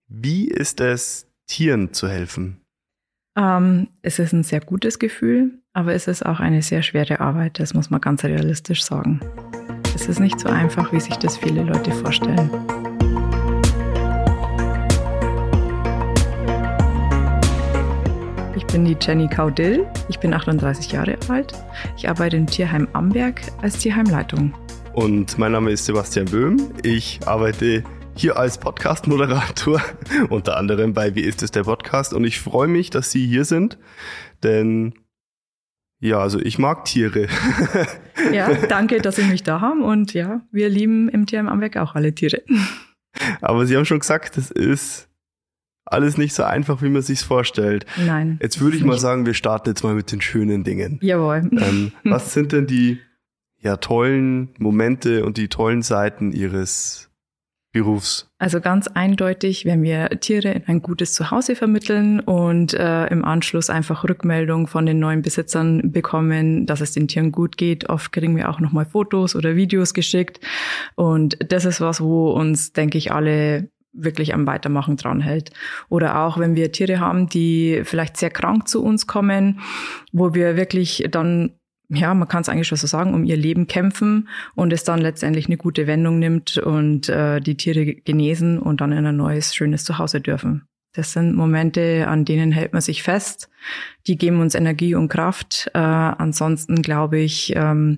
Wie ist es, Tieren zu helfen? Es ist ein sehr gutes Gefühl, aber es ist auch eine sehr schwere Arbeit, das muss man ganz realistisch sagen. Es ist nicht so einfach, wie sich das viele Leute vorstellen. Ich bin die Jenny Kaudill, ich bin 38 Jahre alt. Ich arbeite im Tierheim Amberg als Tierheimleitung. Und mein Name ist Sebastian Böhm. Ich arbeite hier als Podcast-Moderator, unter anderem bei Wie ist es der Podcast. Und ich freue mich, dass Sie hier sind, denn ja, also ich mag Tiere. Ja, danke, dass Sie mich da haben. Und ja, wir lieben im Tierheim Amberg auch alle Tiere. Aber Sie haben schon gesagt, das ist alles nicht so einfach, wie man sich's vorstellt. Nein. Jetzt würde ich mal sagen, wir starten jetzt mal mit den schönen Dingen. Jawohl. Was sind denn die tollen Momente und die tollen Seiten Ihres Berufs? Also ganz eindeutig, wenn wir Tiere in ein gutes Zuhause vermitteln und im Anschluss einfach Rückmeldung von den neuen Besitzern bekommen, dass es den Tieren gut geht. Oft kriegen wir auch nochmal Fotos oder Videos geschickt. Und das ist was, wo uns, denke ich, alle wirklich am Weitermachen dran hält. Oder auch, wenn wir Tiere haben, die vielleicht sehr krank zu uns kommen, wo wir wirklich dann, ja, man kann es eigentlich schon so sagen, um ihr Leben kämpfen und es dann letztendlich eine gute Wendung nimmt und die Tiere genesen und dann in ein neues, schönes Zuhause dürfen. Das sind Momente, an denen hält man sich fest. Die geben uns Energie und Kraft. Ansonsten glaube ich,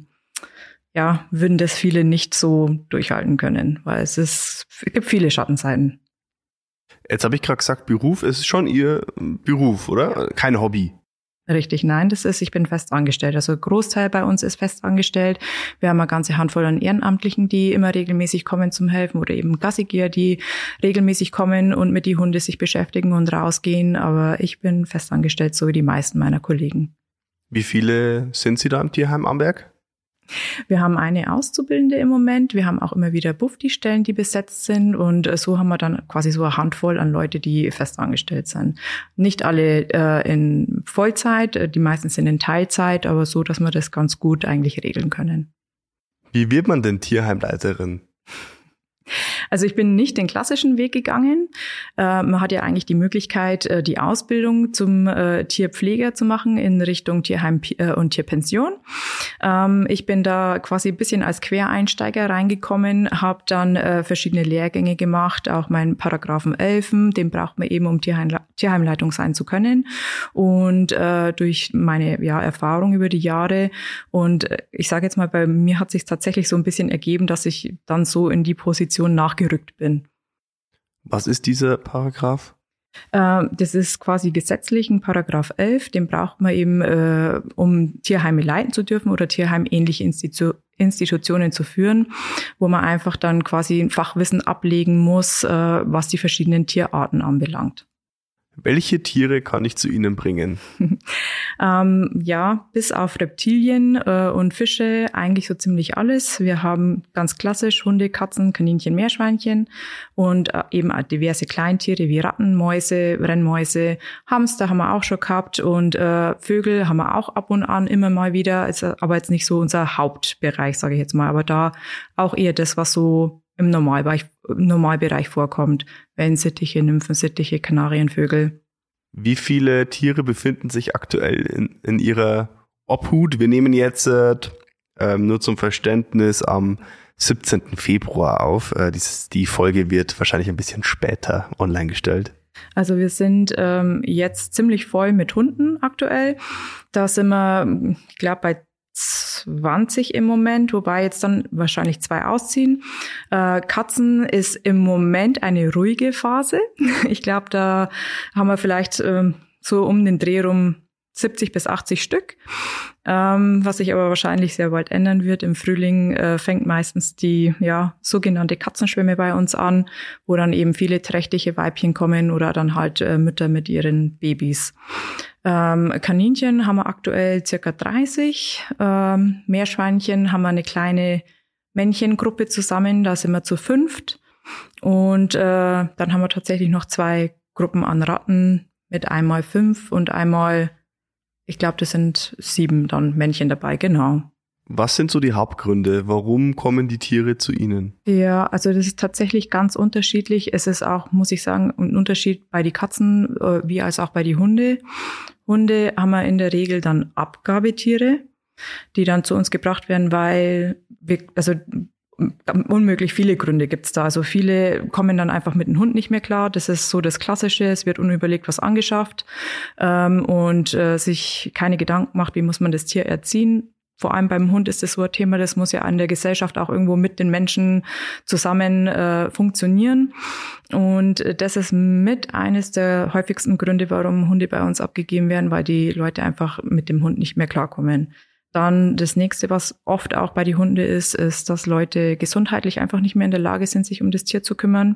würden das viele nicht so durchhalten können, weil es gibt viele Schattenseiten. Jetzt habe ich gerade gesagt, Beruf ist schon Ihr Beruf, oder? Ja. Kein Hobby. Richtig, nein, ich bin fest angestellt. Also ein Großteil bei uns ist fest angestellt. Wir haben eine ganze Handvoll an Ehrenamtlichen, die immer regelmäßig kommen zum Helfen oder eben Gassigeher, die regelmäßig kommen und mit die Hunde sich beschäftigen und rausgehen. Aber ich bin fest angestellt, so wie die meisten meiner Kollegen. Wie viele sind Sie da im Tierheim Amberg? Wir haben eine Auszubildende im Moment. Wir haben auch immer wieder Bufti-Stellen, die besetzt sind. Und so haben wir dann quasi so eine Handvoll an Leute, die fest angestellt sind. Nicht alle in Vollzeit, die meisten sind in Teilzeit, aber so, dass wir das ganz gut eigentlich regeln können. Wie wird man denn Tierheimleiterin? Also ich bin nicht den klassischen Weg gegangen. Man hat ja eigentlich die Möglichkeit, die Ausbildung zum Tierpfleger zu machen in Richtung Tierheim und Tierpension. Ich bin da quasi ein bisschen als Quereinsteiger reingekommen, habe dann verschiedene Lehrgänge gemacht, auch meinen Paragraphen 11, den braucht man eben, um Tierheimleitung sein zu können. Und durch meine Erfahrung über die Jahre und ich sage jetzt mal, bei mir hat sich tatsächlich so ein bisschen ergeben, dass ich dann so in die Position nachgerückt bin. Was ist dieser Paragraph? Das ist quasi gesetzlich ein Paragraph 11, den braucht man eben, um Tierheime leiten zu dürfen oder tierheimähnliche Institutionen zu führen, wo man einfach dann quasi ein Fachwissen ablegen muss, was die verschiedenen Tierarten anbelangt. Welche Tiere kann ich zu Ihnen bringen? Bis auf Reptilien und Fische eigentlich so ziemlich alles. Wir haben ganz klassisch Hunde, Katzen, Kaninchen, Meerschweinchen und eben diverse Kleintiere wie Ratten, Mäuse, Rennmäuse, Hamster haben wir auch schon gehabt und Vögel haben wir auch ab und an immer mal wieder, ist aber jetzt nicht so unser Hauptbereich, sage ich jetzt mal, aber da auch eher das, was so im Normalbereich vorkommt. Wellensittiche, Nymphensittiche, Kanarienvögel. Wie viele Tiere befinden sich aktuell in Ihrer Obhut? Wir nehmen jetzt nur zum Verständnis am 17. Februar auf. Die Folge wird wahrscheinlich ein bisschen später online gestellt. Also wir sind jetzt ziemlich voll mit Hunden aktuell. Da sind wir, ich glaube, bei 20 im Moment, wobei jetzt dann wahrscheinlich 2 ausziehen. Katzen ist im Moment eine ruhige Phase. Ich glaube, da haben wir vielleicht so um den Dreh rum 70 bis 80 Stück, was sich aber wahrscheinlich sehr bald ändern wird. Im Frühling fängt meistens die sogenannte Katzenschwemme bei uns an, wo dann eben viele trächtige Weibchen kommen oder dann halt Mütter mit ihren Babys. Kaninchen haben wir aktuell circa 30. Meerschweinchen haben wir eine kleine Männchengruppe zusammen, da sind wir zu 5. Und dann haben wir tatsächlich noch 2 Gruppen an Ratten mit einmal 5 und einmal, ich glaube, das sind 7 dann Männchen dabei, genau. Was sind so die Hauptgründe? Warum kommen die Tiere zu Ihnen? Ja, also das ist tatsächlich ganz unterschiedlich. Es ist auch, muss ich sagen, ein Unterschied bei den Katzen wie als auch bei den Hunde. Hunde haben wir in der Regel dann Abgabetiere, die dann zu uns gebracht werden, weil unmöglich viele Gründe gibt's da. Also viele kommen dann einfach mit dem Hund nicht mehr klar. Das ist so das Klassische. Es wird unüberlegt was angeschafft und sich keine Gedanken macht, wie muss man das Tier erziehen. Vor allem beim Hund ist das so ein Thema, das muss ja in der Gesellschaft auch irgendwo mit den Menschen zusammen funktionieren. Und das ist mit eines der häufigsten Gründe, warum Hunde bei uns abgegeben werden, weil die Leute einfach mit dem Hund nicht mehr klarkommen. Dann das nächste, was oft auch bei den Hunden ist, dass Leute gesundheitlich einfach nicht mehr in der Lage sind, sich um das Tier zu kümmern.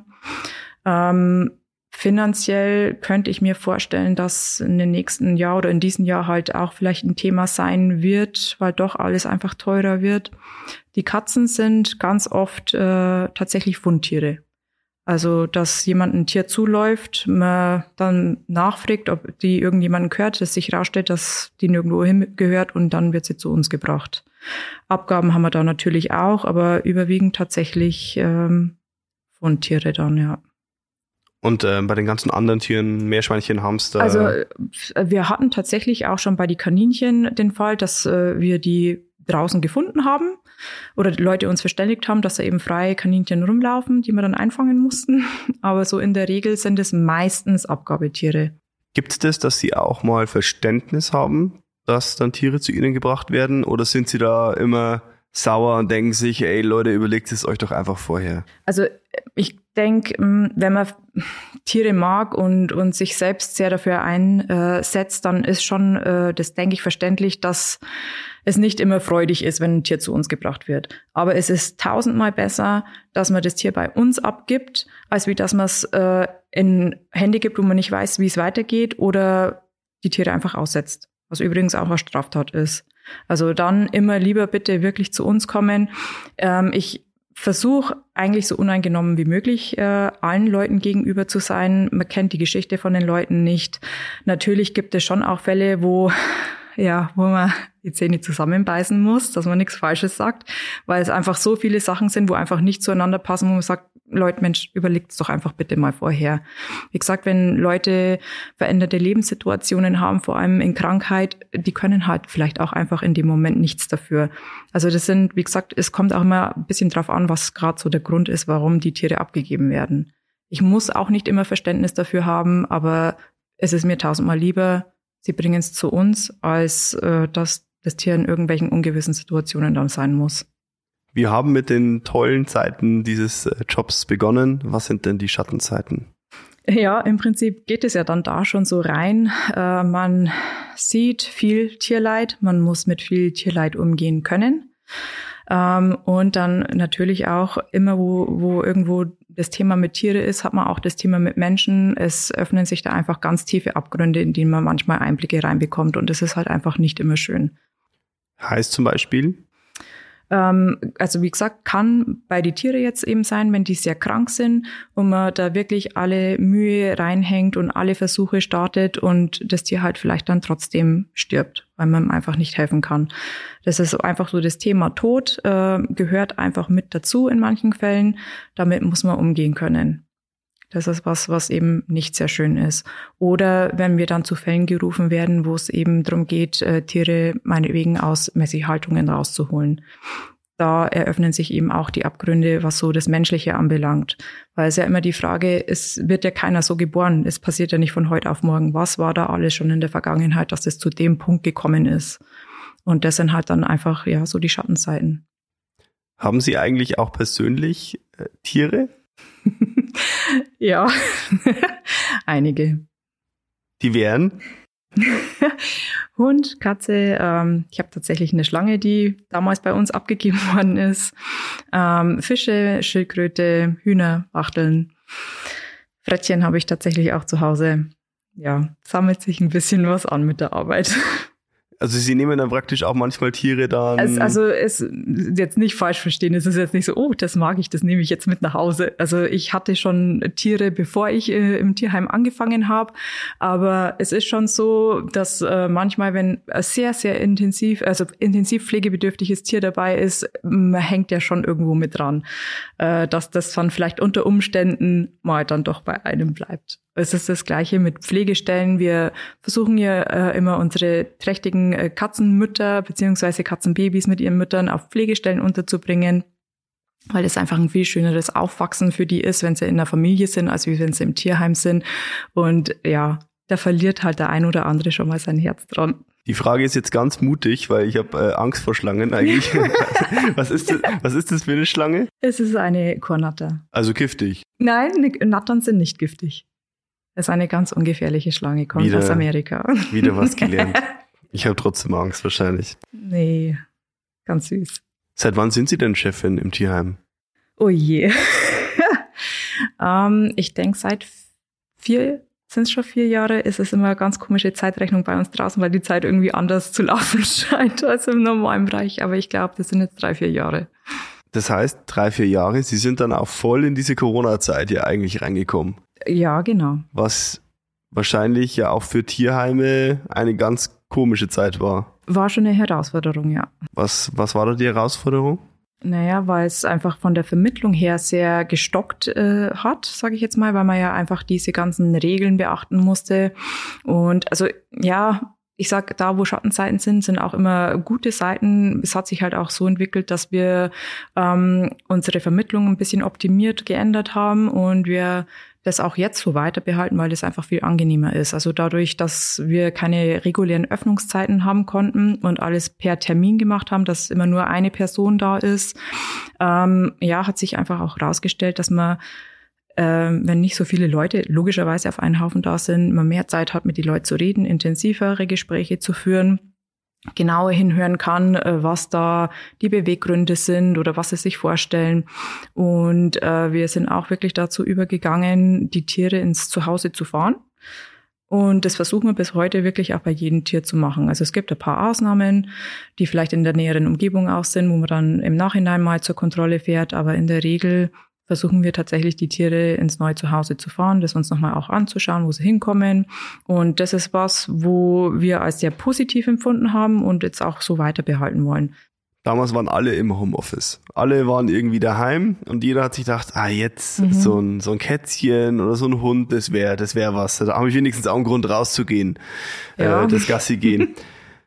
Finanziell könnte ich mir vorstellen, dass in den nächsten Jahr oder in diesem Jahr halt auch vielleicht ein Thema sein wird, weil doch alles einfach teurer wird. Die Katzen sind ganz oft tatsächlich Wundtiere. Also, dass jemand ein Tier zuläuft, man dann nachfragt, ob die irgendjemanden gehört, dass sich herausstellt, dass die nirgendwo hingehört und dann wird sie zu uns gebracht. Abgaben haben wir da natürlich auch, aber überwiegend tatsächlich Wundtiere dann, ja. Und bei den ganzen anderen Tieren, Meerschweinchen, Hamster? Also wir hatten tatsächlich auch schon bei den Kaninchen den Fall, dass wir die draußen gefunden haben oder die Leute uns verständigt haben, dass da eben freie Kaninchen rumlaufen, die wir dann einfangen mussten. Aber so in der Regel sind es meistens Abgabetiere. Gibt es das, dass Sie auch mal Verständnis haben, dass dann Tiere zu Ihnen gebracht werden? Oder sind Sie da immer sauer und denken sich, ey Leute, überlegt es euch doch einfach vorher? Also ich denke, wenn man Tiere mag und sich selbst sehr dafür einsetzt, dann ist schon, das denke ich, verständlich, dass es nicht immer freudig ist, wenn ein Tier zu uns gebracht wird. Aber es ist 1000-mal besser, dass man das Tier bei uns abgibt, als wie dass man es in Hände gibt, wo man nicht weiß, wie es weitergeht oder die Tiere einfach aussetzt. Was übrigens auch eine Straftat ist. Also dann immer lieber bitte wirklich zu uns kommen. Ich versuche eigentlich so uneingenommen wie möglich allen Leuten gegenüber zu sein. Man kennt die Geschichte von den Leuten nicht. Natürlich gibt es schon auch Fälle, wo man die Zähne zusammenbeißen muss, dass man nichts Falsches sagt, weil es einfach so viele Sachen sind, wo einfach nicht zueinander passen, wo man sagt, Leute, Mensch, überlegt's doch einfach bitte mal vorher. Wie gesagt, wenn Leute veränderte Lebenssituationen haben, vor allem in Krankheit, die können halt vielleicht auch einfach in dem Moment nichts dafür. Also das sind, wie gesagt, es kommt auch immer ein bisschen drauf an, was gerade so der Grund ist, warum die Tiere abgegeben werden. Ich muss auch nicht immer Verständnis dafür haben, aber es ist mir 1000-mal lieber, sie bringen es zu uns, als dass das Tier in irgendwelchen ungewissen Situationen dann sein muss. Wir haben mit den tollen Zeiten dieses Jobs begonnen. Was sind denn die Schattenzeiten? Ja, im Prinzip geht es ja dann da schon so rein. Man sieht viel Tierleid, man muss mit viel Tierleid umgehen können. Und dann natürlich auch immer, wo irgendwo das Thema mit Tiere ist, hat man auch das Thema mit Menschen. Es öffnen sich da einfach ganz tiefe Abgründe, in denen man manchmal Einblicke reinbekommt. Und das ist halt einfach nicht immer schön. Heißt zum Beispiel? Also wie gesagt, kann bei den Tieren jetzt eben sein, wenn die sehr krank sind und man da wirklich alle Mühe reinhängt und alle Versuche startet und das Tier halt vielleicht dann trotzdem stirbt, weil man einfach nicht helfen kann. Das ist einfach so das Thema Tod, gehört einfach mit dazu in manchen Fällen. Damit muss man umgehen können. Das ist was eben nicht sehr schön ist. Oder wenn wir dann zu Fällen gerufen werden, wo es eben darum geht, Tiere meinetwegen aus Messighaltungen rauszuholen. Da eröffnen sich eben auch die Abgründe, was so das Menschliche anbelangt. Weil es ja immer die Frage, es wird ja keiner so geboren. Es passiert ja nicht von heute auf morgen. Was war da alles schon in der Vergangenheit, dass es zu dem Punkt gekommen ist? Und das sind halt dann einfach, ja, so die Schattenseiten. Haben Sie eigentlich auch persönlich Tiere? Ja, einige. Die wären? Hund, Katze, ich habe tatsächlich eine Schlange, die damals bei uns abgegeben worden ist. Fische, Schildkröte, Hühner, Wachteln. Frettchen habe ich tatsächlich auch zu Hause. Ja, sammelt sich ein bisschen was an mit der Arbeit. Also Sie nehmen dann praktisch auch manchmal Tiere dann... Also es jetzt nicht falsch verstehen, es ist jetzt nicht so, oh, das mag ich, das nehme ich jetzt mit nach Hause. Also ich hatte schon Tiere, bevor ich im Tierheim angefangen habe, aber es ist schon so, dass manchmal, wenn ein sehr, sehr intensiv pflegebedürftiges Tier dabei ist, hängt der schon irgendwo mit dran, dass das dann vielleicht unter Umständen mal dann doch bei einem bleibt. Es ist das Gleiche mit Pflegestellen. Wir versuchen ja immer unsere trächtigen Katzenmütter beziehungsweise Katzenbabys mit ihren Müttern auf Pflegestellen unterzubringen, weil das einfach ein viel schöneres Aufwachsen für die ist, wenn sie in der Familie sind, als wenn sie im Tierheim sind. Und ja, da verliert halt der ein oder andere schon mal sein Herz dran. Die Frage ist jetzt ganz mutig, weil ich habe Angst vor Schlangen eigentlich. Was ist das für eine Schlange? Es ist eine Kornatter. Also giftig? Nein, Nattern sind nicht giftig. Das ist eine ganz ungefährliche Schlange, kommt aus Amerika. Wieder was gelernt. Ich habe trotzdem Angst wahrscheinlich. Nee, ganz süß. Seit wann sind Sie denn Chefin im Tierheim? Oh je. Ich denke, seit 4 Jahre, ist es immer eine ganz komische Zeitrechnung bei uns draußen, weil die Zeit irgendwie anders zu laufen scheint als im normalen Bereich. Aber ich glaube, das sind jetzt 3-4 Jahre. Das heißt, 3-4 Jahre, Sie sind dann auch voll in diese Corona-Zeit ja eigentlich reingekommen. Ja, genau. Was wahrscheinlich ja auch für Tierheime eine ganz komische Zeit war. War schon eine Herausforderung, ja. Was war da die Herausforderung? Naja, weil es einfach von der Vermittlung her sehr gestockt hat, sage ich jetzt mal, weil man ja einfach diese ganzen Regeln beachten musste. Und also ja, ich sag, da wo Schattenseiten sind auch immer gute Seiten. Es hat sich halt auch so entwickelt, dass wir unsere Vermittlung ein bisschen optimiert, geändert haben und wir das auch jetzt so weiter behalten, weil das einfach viel angenehmer ist. Also dadurch, dass wir keine regulären Öffnungszeiten haben konnten und alles per Termin gemacht haben, dass immer nur eine Person da ist, hat sich einfach auch herausgestellt, dass man, wenn nicht so viele Leute logischerweise auf einen Haufen da sind, man mehr Zeit hat, mit den Leuten zu reden, intensivere Gespräche zu führen, genauer hinhören kann, was da die Beweggründe sind oder was sie sich vorstellen. Und wir sind auch wirklich dazu übergegangen, die Tiere ins Zuhause zu fahren. Und das versuchen wir bis heute wirklich auch bei jedem Tier zu machen. Also es gibt ein paar Ausnahmen, die vielleicht in der näheren Umgebung auch sind, wo man dann im Nachhinein mal zur Kontrolle fährt. Aber in der Regel versuchen wir tatsächlich, die Tiere ins neue Zuhause zu fahren, das uns nochmal auch anzuschauen, wo sie hinkommen. Und das ist was, wo wir als sehr positiv empfunden haben und jetzt auch so weiter behalten wollen. Damals waren alle im Homeoffice. Alle waren irgendwie daheim und jeder hat sich gedacht, jetzt so ein Kätzchen oder so ein Hund, das wäre was. Da habe ich wenigstens auch einen Grund rauszugehen, das Gassi gehen.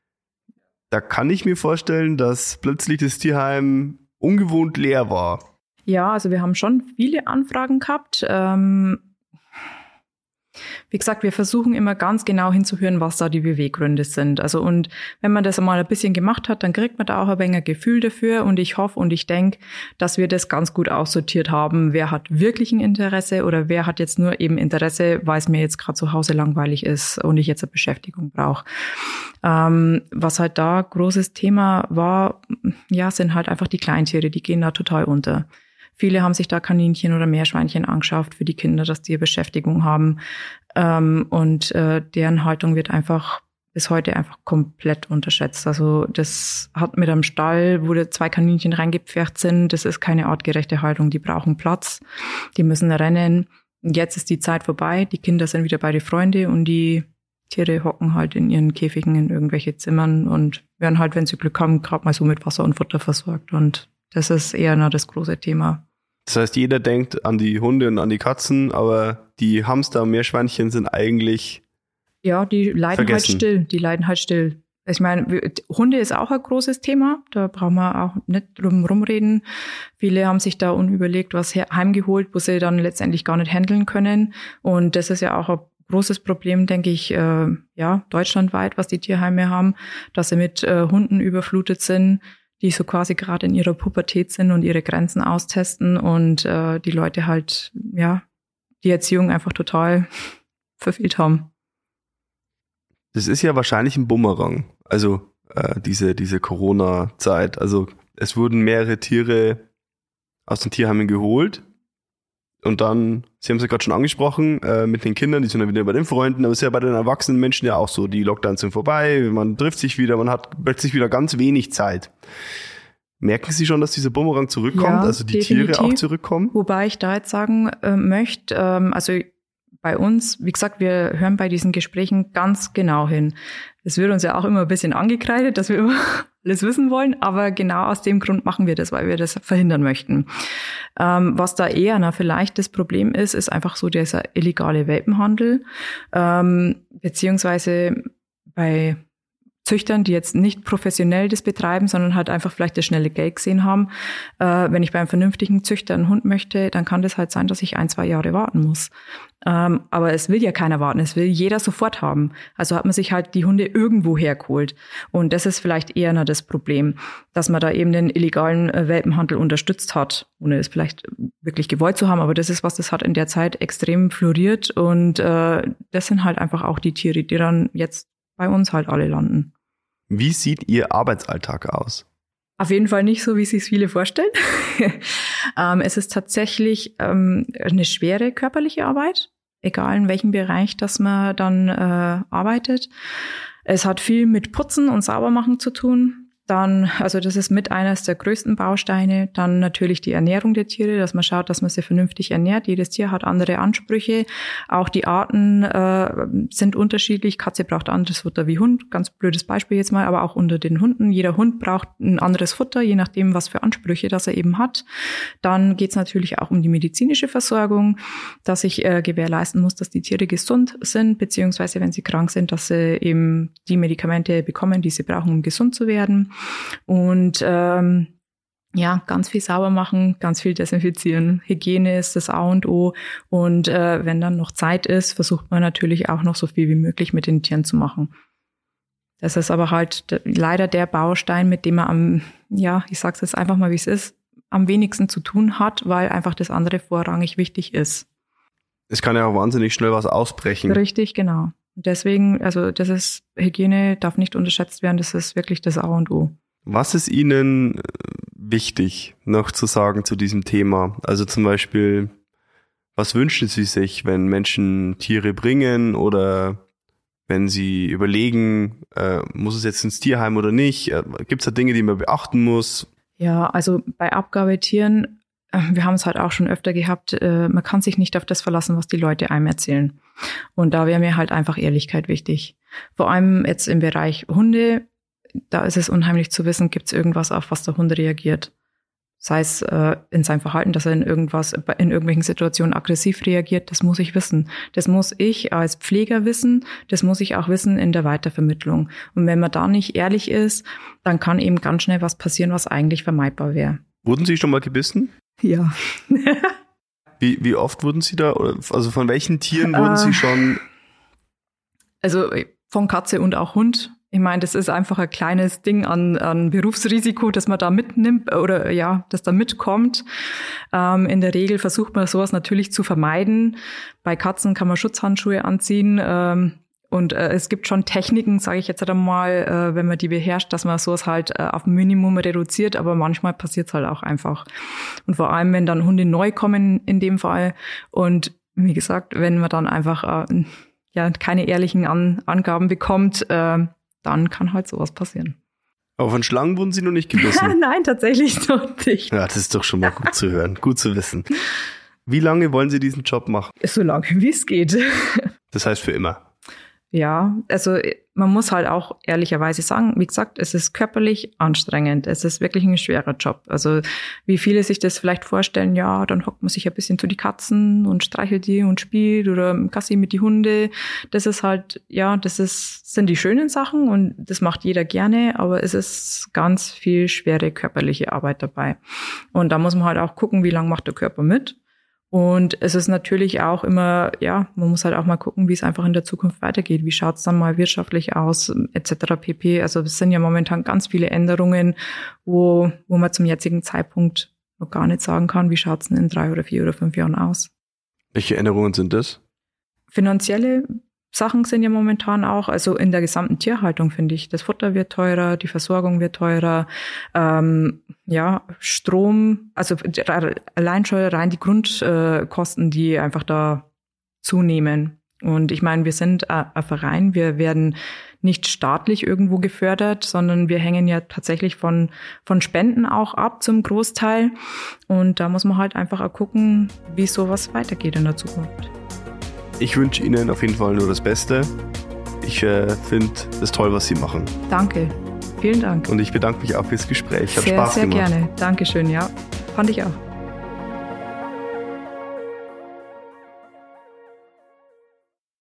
Da kann ich mir vorstellen, dass plötzlich das Tierheim ungewohnt leer war. Ja, also wir haben schon viele Anfragen gehabt. Wie gesagt, wir versuchen immer ganz genau hinzuhören, was da die Beweggründe sind. Also und wenn man das einmal ein bisschen gemacht hat, dann kriegt man da auch ein wenig ein Gefühl dafür. Und ich hoffe und ich denke, dass wir das ganz gut aussortiert haben. Wer hat wirklich ein Interesse oder wer hat jetzt nur eben Interesse, weil es mir jetzt gerade zu Hause langweilig ist und ich jetzt eine Beschäftigung brauche. Was halt da großes Thema war, ja, sind halt einfach die Kleintiere, die gehen da total unter. Viele haben sich da Kaninchen oder Meerschweinchen angeschafft für die Kinder, dass die eine Beschäftigung haben. Und deren Haltung wird einfach bis heute einfach komplett unterschätzt. Also das hat mit einem Stall, wo da 2 Kaninchen reingepfercht sind, das ist keine artgerechte Haltung. Die brauchen Platz, die müssen rennen. Und jetzt ist die Zeit vorbei, die Kinder sind wieder bei den Freunden und die Tiere hocken halt in ihren Käfigen in irgendwelche Zimmern und werden halt, wenn sie Glück haben, gerade mal so mit Wasser und Futter versorgt. Und das ist eher noch das große Thema. Das heißt, jeder denkt an die Hunde und an die Katzen, aber die Hamster und Meerschweinchen sind eigentlich ja, die leiden vergessen. halt still. Die leiden halt still. Ich meine, Hunde ist auch ein großes Thema. Da brauchen wir auch nicht drum rumreden. Viele haben sich da unüberlegt was heimgeholt, wo sie dann letztendlich gar nicht handeln können. Und das ist ja auch ein großes Problem, denke ich, deutschlandweit, was die Tierheime haben, dass sie mit Hunden überflutet sind, die so quasi gerade in ihrer Pubertät sind und ihre Grenzen austesten und die Leute halt, die Erziehung einfach total verfehlt haben. Das ist ja wahrscheinlich ein Bumerang, also diese Corona-Zeit. Also es wurden mehrere Tiere aus den Tierheimen geholt. Und dann, Sie haben es ja gerade schon angesprochen, mit den Kindern, die sind dann wieder bei den Freunden, aber es ist ja bei den erwachsenen Menschen ja auch so, die Lockdowns sind vorbei, man trifft sich wieder, man hat plötzlich wieder ganz wenig Zeit. Merken Sie schon, dass dieser Bumerang zurückkommt, ja, also die definitiv. Tiere auch zurückkommen? Wobei ich da jetzt sagen möchte, also bei uns, wie gesagt, wir hören bei diesen Gesprächen ganz genau hin. Es wird uns ja auch immer ein bisschen angekreidet, dass wir immer alles wissen wollen, aber genau aus dem Grund machen wir das, weil wir das verhindern möchten. Was da eher vielleicht das Problem ist, ist einfach so dieser illegale Welpenhandel, beziehungsweise bei Züchtern, die jetzt nicht professionell das betreiben, sondern halt einfach vielleicht das schnelle Geld gesehen haben. Wenn ich bei einem vernünftigen Züchter einen Hund möchte, dann kann das halt sein, dass ich 1-2 Jahre warten muss. Aber es will ja keiner warten, es will jeder sofort haben. Also hat man sich halt die Hunde irgendwo hergeholt. Und das ist vielleicht eher noch das Problem, dass man da eben den illegalen Welpenhandel unterstützt hat, ohne es vielleicht wirklich gewollt zu haben. Aber das ist was, das hat in der Zeit extrem floriert. Und das sind halt einfach auch die Tiere, die dann jetzt bei uns halt alle landen. Wie sieht Ihr Arbeitsalltag aus? Auf jeden Fall nicht so, wie sich viele vorstellen. Es ist tatsächlich eine schwere körperliche Arbeit, egal in welchem Bereich, dass man dann arbeitet. Es hat viel mit Putzen und Saubermachen zu tun. Dann, also das ist mit eines der größten Bausteine. Dann natürlich die Ernährung der Tiere, dass man schaut, dass man sie vernünftig ernährt. Jedes Tier hat andere Ansprüche. Auch die Arten sind unterschiedlich. Katze braucht anderes Futter wie Hund. Ganz blödes Beispiel jetzt mal, aber auch unter den Hunden. Jeder Hund braucht ein anderes Futter, je nachdem, was für Ansprüche das er eben hat. Dann geht es natürlich auch um die medizinische Versorgung, dass ich gewährleisten muss, dass die Tiere gesund sind, beziehungsweise wenn sie krank sind, dass sie eben die Medikamente bekommen, die sie brauchen, um gesund zu werden. Und ganz viel sauber machen, ganz viel desinfizieren. Hygiene ist das A und O. Und wenn dann noch Zeit ist, versucht man natürlich auch noch so viel wie möglich mit den Tieren zu machen. Das ist aber halt leider der Baustein, mit dem man ich sag's jetzt einfach mal, wie es ist, am wenigsten zu tun hat, weil einfach das andere vorrangig wichtig ist. Es kann ja auch wahnsinnig schnell was ausbrechen. Richtig, genau. Deswegen, also das ist, Hygiene darf nicht unterschätzt werden, das ist wirklich das A und O. Was ist Ihnen wichtig noch zu sagen zu diesem Thema? Also zum Beispiel, was wünschen Sie sich, wenn Menschen Tiere bringen oder wenn sie überlegen, muss es jetzt ins Tierheim oder nicht? Gibt es da Dinge, die man beachten muss? Ja, also bei Abgabetieren, wir haben es halt auch schon öfter gehabt, man kann sich nicht auf das verlassen, was die Leute einem erzählen. Und da wäre mir halt einfach Ehrlichkeit wichtig. Vor allem jetzt im Bereich Hunde, da ist es unheimlich zu wissen, gibt es irgendwas, auf was der Hund reagiert. Sei es in seinem Verhalten, dass er in irgendwelchen Situationen aggressiv reagiert, das muss ich wissen. Das muss ich als Pfleger wissen, das muss ich auch wissen in der Weitervermittlung. Und wenn man da nicht ehrlich ist, dann kann eben ganz schnell was passieren, was eigentlich vermeidbar wäre. Wurden Sie schon mal gebissen? Ja. Wie oft wurden Sie da, also von welchen Tieren wurden Sie schon? Also von Katze und auch Hund. Ich meine, das ist einfach ein kleines Ding an Berufsrisiko, das man da mitnimmt oder das da mitkommt. In der Regel versucht man sowas natürlich zu vermeiden. Bei Katzen kann man Schutzhandschuhe anziehen. Und es gibt schon Techniken, sage ich jetzt einmal, wenn man die beherrscht, dass man sowas halt auf Minimum reduziert, aber manchmal passiert es halt auch einfach. Und vor allem, wenn dann Hunde neu kommen in dem Fall und wie gesagt, wenn man dann einfach keine ehrlichen Angaben bekommt, dann kann halt sowas passieren. Aber von Schlangen wurden Sie noch nicht gebissen? Nein, tatsächlich noch nicht. Ja, das ist doch schon mal gut zu hören, gut zu wissen. Wie lange wollen Sie diesen Job machen? So lange, wie es geht. Das heißt für immer? Ja, also man muss halt auch ehrlicherweise sagen, wie gesagt, es ist körperlich anstrengend. Es ist wirklich ein schwerer Job. Also wie viele sich das vielleicht vorstellen, ja, dann hockt man sich ein bisschen zu die Katzen und streichelt die und spielt oder Gassi mit die Hunde. Das ist halt, sind die schönen Sachen und das macht jeder gerne, aber es ist ganz viel schwere körperliche Arbeit dabei. Und da muss man halt auch gucken, wie lange macht der Körper mit. Und es ist natürlich auch immer, man muss halt auch mal gucken, wie es einfach in der Zukunft weitergeht. Wie schaut es dann mal wirtschaftlich aus, etc. pp. Also es sind ja momentan ganz viele Änderungen, wo man zum jetzigen Zeitpunkt noch gar nicht sagen kann, wie schaut es denn in 3 oder 4 oder 5 Jahren aus. Welche Änderungen sind das? Finanzielle Sachen sind ja momentan auch, also in der gesamten Tierhaltung finde ich, das Futter wird teurer, die Versorgung wird teurer, Strom, also allein schon rein die Grundkosten, die einfach da zunehmen. Und ich meine, wir sind ein Verein, wir werden nicht staatlich irgendwo gefördert, sondern wir hängen ja tatsächlich von Spenden auch ab zum Großteil. Und da muss man halt einfach auch gucken, wie sowas weitergeht in der Zukunft. Ich wünsche Ihnen auf jeden Fall nur das Beste. Ich finde es toll, was Sie machen. Danke. Vielen Dank. Und ich bedanke mich auch fürs Gespräch. Hat sehr, Spaß sehr gemacht. Sehr gerne. Dankeschön, ja. Fand ich auch.